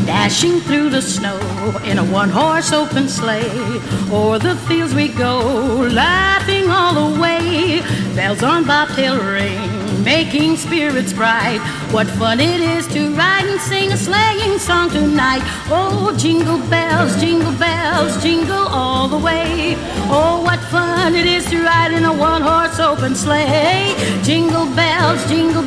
Dashing through the snow in a one-horse open sleigh. O'er the fields we go, laughing all the way. Bells on bobtail ring, making spirits bright. What fun it is to ride and sing a sleighing song tonight. Oh, jingle bells, jingle all the way. Oh, what fun it is to ride in a one-horse open sleigh. Jingle